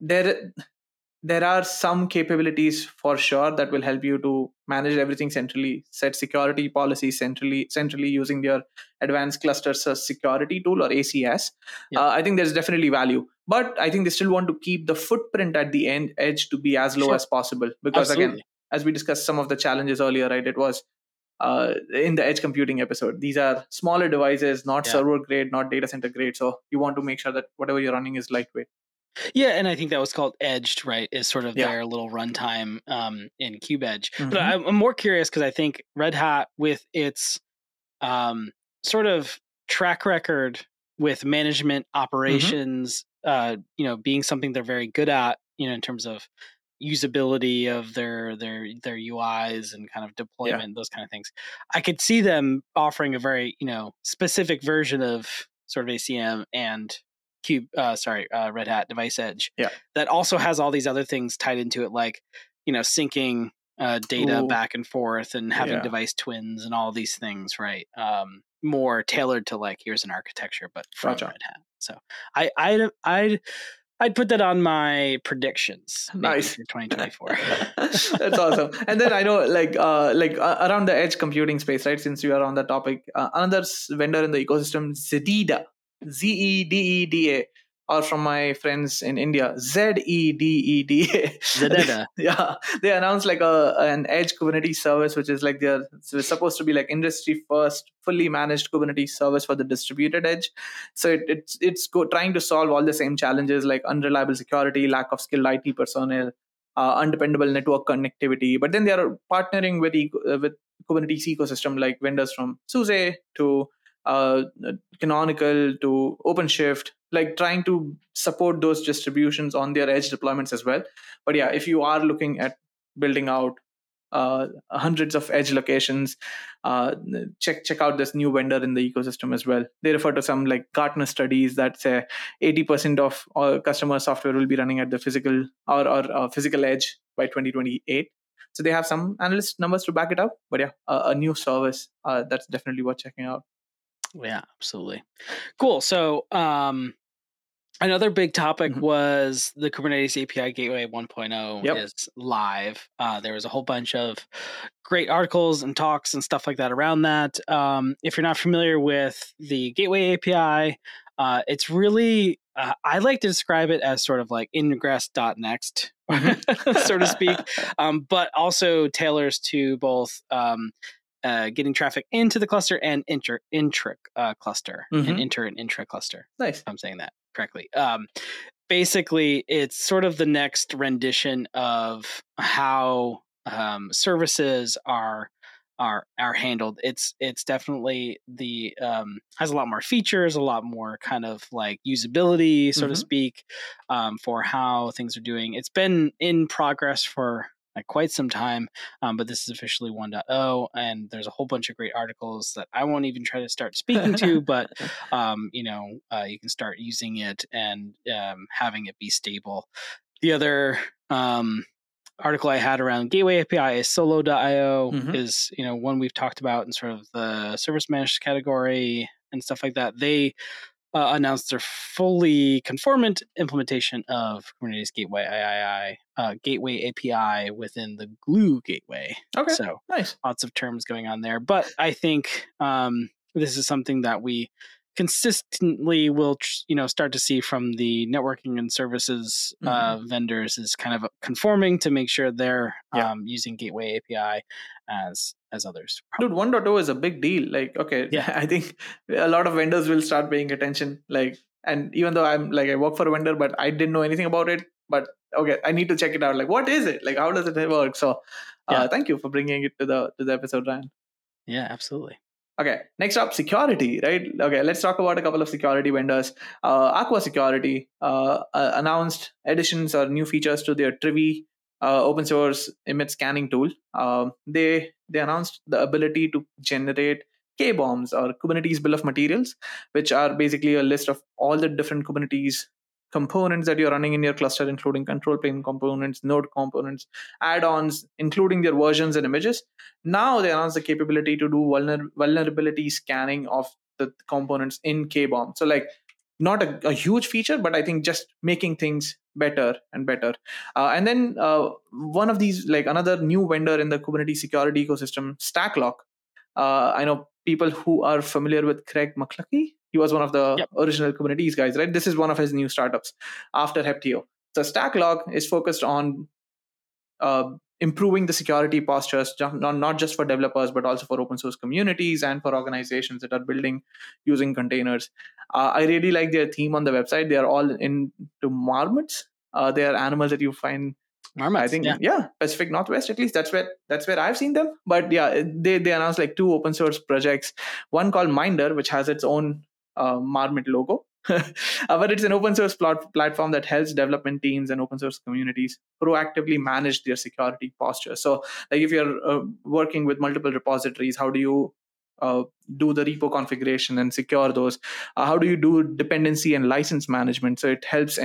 there are some capabilities for sure that will help you to manage everything centrally, set security policies centrally using your advanced cluster security tool or ACS. I think there's definitely value, but I think they still want to keep the footprint at the edge to be as low as possible. Because again, as we discussed some of the challenges earlier, right? It was in the edge computing episode. These are smaller devices, not server grade, not data center grade. So you want to make sure that whatever you're running is lightweight. Yeah, and I think that was called Edged, right? Is sort of their little runtime in KubeEdge. Mm-hmm. But I'm more curious because I think Red Hat, with its sort of track record with management operations, being something they're very good at, in terms of usability of their UIs and kind of deployment, those kind of things. I could see them offering a very specific version of sort of ACM and Red Hat Device Edge that also has all these other things tied into it, like syncing data back and forth and having device twins and all these things, right? More tailored to like, here's an architecture, but from Red Hat. So I'd put that on my predictions. Nice. For 2024. That's awesome. And then I know around the edge computing space, right? Since you are on the topic, another vendor in the ecosystem, Zedida. Zededa, or from my friends in India, Zededa. Zededa. Yeah, they announced like an edge Kubernetes service, which is like it's supposed to be like industry first, fully managed Kubernetes service for the distributed edge. So it's trying to solve all the same challenges like unreliable security, lack of skilled IT personnel, undependable network connectivity. But then they are partnering with Kubernetes ecosystem, like vendors from SUSE to Canonical to OpenShift, like trying to support those distributions on their edge deployments as well. But yeah, if you are looking at building out hundreds of edge locations, check out this new vendor in the ecosystem as well. They refer to some like Gartner studies that say 80% of all customer software will be running at the physical or physical edge by 2028. So they have some analyst numbers to back it up. But yeah, a new service that's definitely worth checking out. Yeah, absolutely. Cool. So another big topic was the Kubernetes API Gateway 1.0 is live. There was a whole bunch of great articles and talks and stuff like that around that. If you're not familiar with the Gateway API, it's really, I like to describe it as sort of like ingress.next, so to speak, but also tailors to both getting traffic into the cluster and intra cluster, and intra cluster. Nice. If I'm saying that correctly. Basically, it's sort of the next rendition of how services are handled. It's definitely the has a lot more features, a lot more kind of like usability, so to speak, for how things are doing. It's been in progress for like quite some time, but this is officially 1.0, and there's a whole bunch of great articles that I won't even try to start speaking to, but you can start using it and having it be stable. The other article I had around Gateway API is Solo.io, is one we've talked about in sort of the service mesh category and stuff like that. They announced their fully conformant implementation of Kubernetes Gateway Gateway API within the Glue Gateway. Okay, so nice. Lots of terms going on there, but I think this is something that we consistently will start to see from the networking and services vendors, is kind of conforming to make sure they're using Gateway API as others. Dude, 1.0 is a big deal. Like, okay, I think a lot of vendors will start paying attention. Like, and even though I work for a vendor, but I didn't know anything about it. But okay, I need to check it out. Like, what is it? Like, how does it work? So, thank you for bringing it to the episode, Ryan. Yeah, absolutely. Okay, next up, security, right? Okay, let's talk about a couple of security vendors. Aqua Security announced additions or new features to their Trivy open source image scanning tool. They announced the ability to generate K-bombs, or Kubernetes bill of materials, which are basically a list of all the different Kubernetes components that you're running in your cluster, including control plane components, node components, add-ons, including their versions and images. Now they announced the capability to do vulnerability scanning of the components in K-bomb. So like, not a huge feature, but I think just making things better and better. And then one of these, like another new vendor in the Kubernetes security ecosystem, StackLock. I know people who are familiar with Craig McLuckie. He was one of the original Kubernetes guys, right? This is one of his new startups after Heptio. So StackLock is focused on improving the security postures, not just for developers, but also for open source communities and for organizations that are building using containers. I really like their theme on the website. They are all into marmots. They are animals that you find, marmots, I think, Pacific Northwest, at least that's where I've seen them. But yeah, they announced like 2 open source projects. One called Minder, which has its own marmot logo. But it's an open source platform that helps development teams and open source communities proactively manage their security posture. So like if you're working with multiple repositories, how do you do the repo configuration and secure those? How do you do dependency and license management? So it helps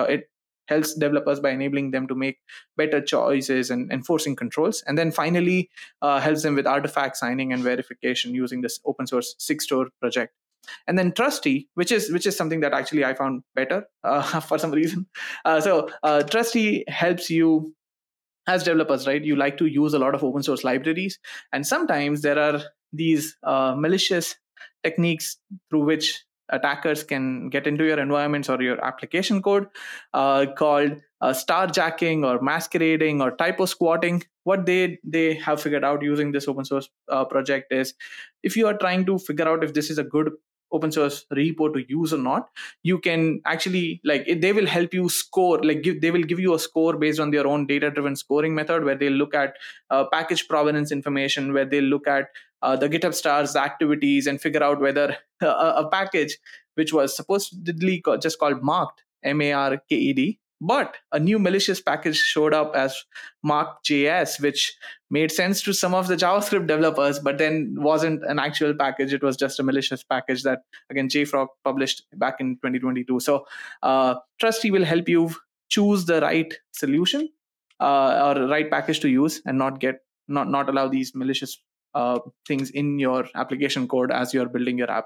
helps developers by enabling them to make better choices and enforcing controls. And then finally, helps them with artifact signing and verification using this open source SigStore project. And then Trusty, which is something that actually I found better for some reason. So Trusty helps you as developers, right? You like to use a lot of open source libraries, and sometimes there are these malicious techniques through which attackers can get into your environments or your application code, called starjacking or masquerading or typo squatting. What they have figured out using this open source project is, if you are trying to figure out if this is a good open source repo to use or not, you can actually, like, they will help you score, like they will give you a score based on their own data driven scoring method, where they look at package provenance information, where they look at the GitHub stars activities and figure out whether a package which was supposedly just called marked, MARKED, but a new malicious package showed up as marked.js, which made sense to some of the JavaScript developers, but then wasn't an actual package. It was just a malicious package that, again, JFrog published back in 2022. So Trusty will help you choose the right solution or right package to use, and not allow these malicious things in your application code as you're building your apps.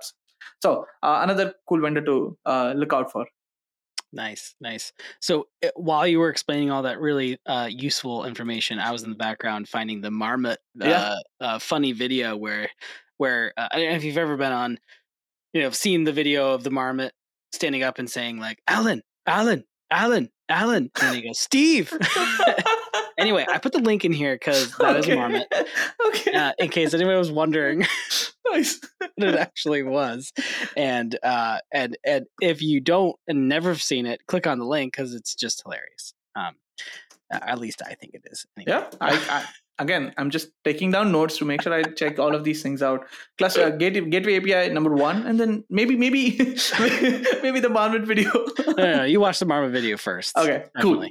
So another cool vendor to look out for. Nice. So while you were explaining all that really useful information, I was in the background finding the Marmot funny video where I don't know if you've ever been on, seen the video of the Marmot standing up and saying like, Alan, and then he goes, Steve. Anyway, I put the link in here because that is a Marmot. Okay. In case anyone was wondering. Nice. What it actually was, and if you don't and never have seen it, click on the link because it's just hilarious. At least I think it is. Anyway. Yeah, again, I'm just taking down notes to make sure I check all of these things out. Cluster Gateway API number 1, and then maybe the Marmot video. No, you watch the Marmot video first. Okay, definitely. Cool.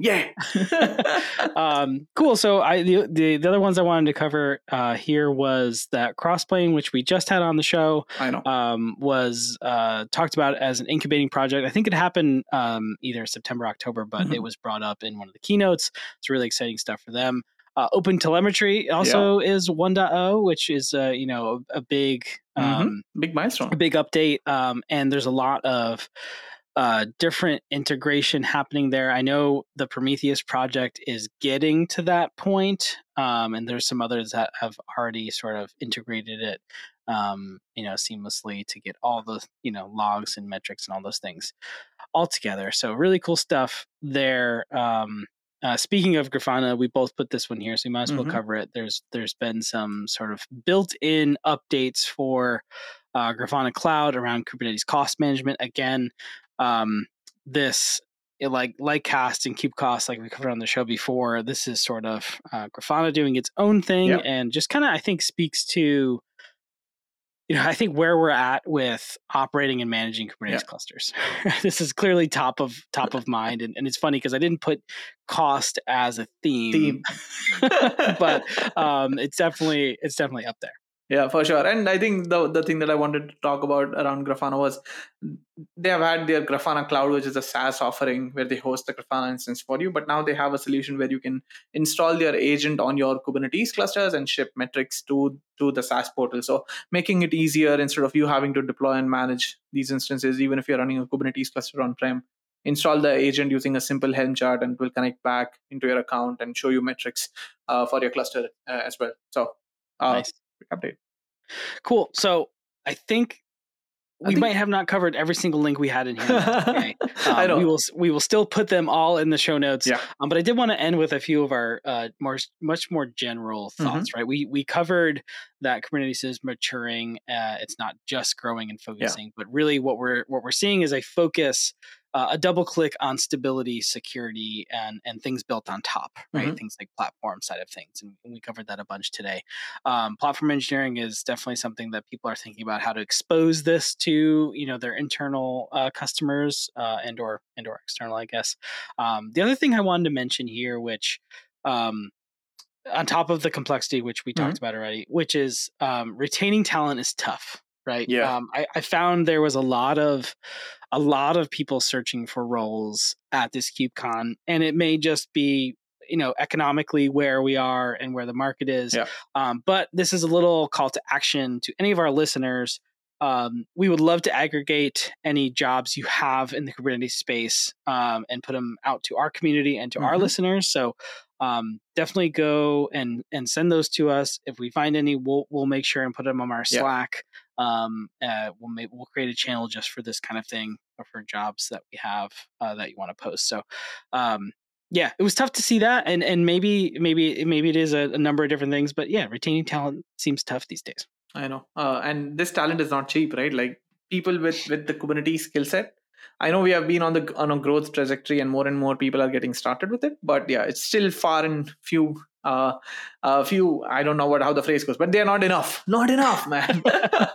Yeah. Cool. So the other ones I wanted to cover here was that Crossplane, which we just had on the show. I know. Was talked about as an incubating project. I think it happened either September, October, but it was brought up in one of the keynotes. It's really exciting stuff for them. Open Telemetry also is 1.0, which is a big big milestone, a big update, and there's a lot of different integration happening there. I know the Prometheus project is getting to that point, and there's some others that have already sort of integrated it seamlessly to get all the logs and metrics and all those things all together. So really cool stuff there. Speaking of Grafana, we both put this one here, so we might as well cover it. There's been some sort of built-in updates for Grafana Cloud around Kubernetes cost management. Again, this like Cast and KubeCost, like we covered on the show before, this is sort of Grafana doing its own thing, and just kind of I think speaks to I think where we're at with operating and managing Kubernetes clusters. This is clearly top of mind, and it's funny because I didn't put cost as a theme. But it's definitely up there. Yeah, for sure. And I think the thing that I wanted to talk about around Grafana was they have had their Grafana Cloud, which is a SaaS offering where they host the Grafana instance for you. But now they have a solution where you can install their agent on your Kubernetes clusters and ship metrics to the SaaS portal. So making it easier instead of you having to deploy and manage these instances, even if you're running a Kubernetes cluster on-prem. Install the agent using a simple Helm chart and it will connect back into your account and show you metrics for your cluster as well. So nice update. Cool. So I think we might have not covered every single link we had in here. Okay. I know. We will still put them all in the show notes. Yeah. But I did want to end with a few of our much more general thoughts. Right. We covered that Kubernetes is maturing. It's not just growing and focusing, but really what we're seeing is a focus. A double click on stability, security, and things built on top, right? Things like platform side of things. And we covered that a bunch today. Platform engineering is definitely something that people are thinking about how to expose this to, their internal customers and or external, I guess. The other thing I wanted to mention here, which on top of the complexity, which we talked about already, which is retaining talent is tough. Right. Yeah. I found there was a lot of people searching for roles at this KubeCon, and it may just be, economically where we are and where the market is. Yeah. But this is a little call to action to any of our listeners. We would love to aggregate any jobs you have in the Kubernetes space and put them out to our community and to our listeners. So definitely go and send those to us. If we find any, we'll make sure and put them on our Slack. We'll create a channel just for this kind of thing or for jobs that we have that you want to post. So it was tough to see that, and maybe it is a number of different things, but retaining talent seems tough these days. I know, and this talent is not cheap, right? Like people with the Kubernetes skill set. I know we have been on a growth trajectory, and more people are getting started with it. But it's still far and few. I don't know how the phrase goes, but they're not enough. Not enough, man.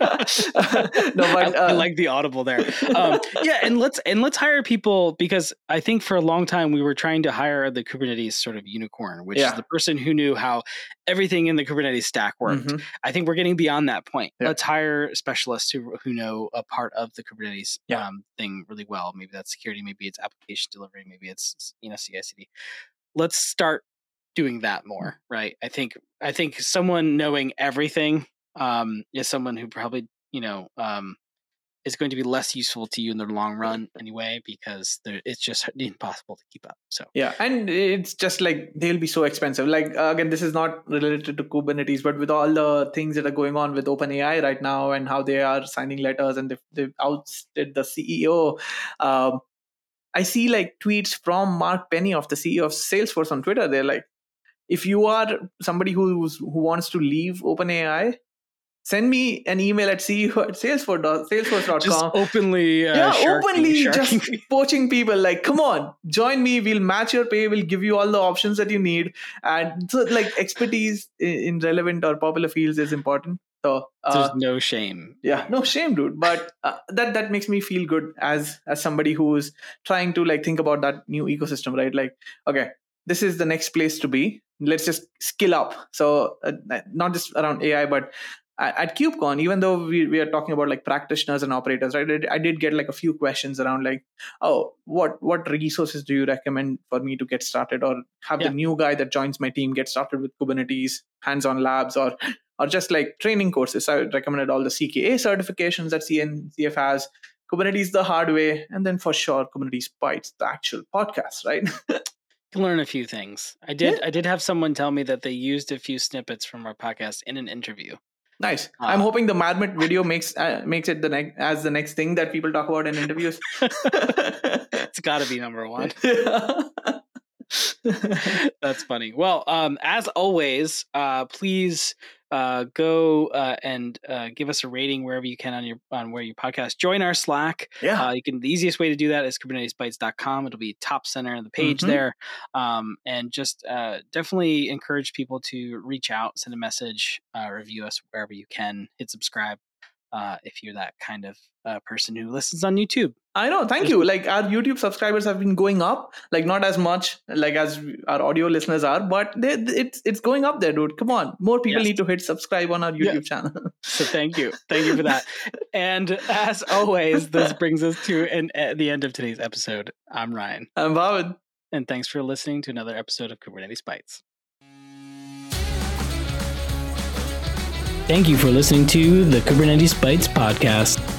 I like the audible there. And let's hire people, because I think for a long time we were trying to hire the Kubernetes sort of unicorn, which is the person who knew how everything in the Kubernetes stack worked. I think we're getting beyond that point. Let's hire specialists who know a part of the Kubernetes thing really well. Maybe that's security, maybe it's application delivery, maybe it's CI/CD. Let's start doing that more, right? I think someone knowing everything is someone who probably is going to be less useful to you in the long run anyway, because it's just impossible to keep up. So yeah, and it's just like they'll be so expensive. Like again, this is not related to Kubernetes, but with all the things that are going on with OpenAI right now and how they are signing letters and they've ousted the CEO. I see like tweets from Mark Penny, of the CEO of Salesforce, on Twitter. They're like, if you are somebody who wants to leave OpenAI, send me an email at ceo@salesforce.com. Just openly, openly sharking. just poaching people. Like, come on, join me. We'll match your pay. We'll give you all the options that you need. And so, like, expertise in relevant or popular fields is important. So there's no shame. Yeah, no shame, dude. But that makes me feel good as somebody who's trying to like think about that new ecosystem, right? Like, okay, this is the next place to be. Let's just skill up. So not just around AI, but at KubeCon, even though we are talking about like practitioners and operators, right? I did get like a few questions around like, oh, what resources do you recommend for me to get started, or have the new guy that joins my team get started with Kubernetes, hands-on labs, or just like training courses. I recommended all the CKA certifications that CNCF has, Kubernetes the hard way, and then for sure Kubernetes Bytes, the actual podcast, right? You learn a few things. I did have someone tell me that they used a few snippets from our podcast in an interview. Nice. I'm hoping the Marmot video makes it the next thing that people talk about in interviews. It's got to be number one. That's funny. Well, as always, please go and give us a rating wherever you can on where you podcast. Join our Slack. Yeah. The easiest way to do that is KubernetesBytes.com. It'll be top center of the page there. And just definitely encourage people to reach out, send a message, review us wherever you can, hit subscribe if you're that kind of person who listens on YouTube. I know. Thank you. Like, our YouTube subscribers have been going up, like not as much like as our audio listeners are, but it's going up there, dude. Come on. More people need to hit subscribe on our YouTube channel. So thank you. Thank you for that. And as always, this brings us to the end of today's episode. I'm Ryan. I'm Bhavin. And thanks for listening to another episode of Kubernetes Bytes. Thank you for listening to the Kubernetes Bytes podcast.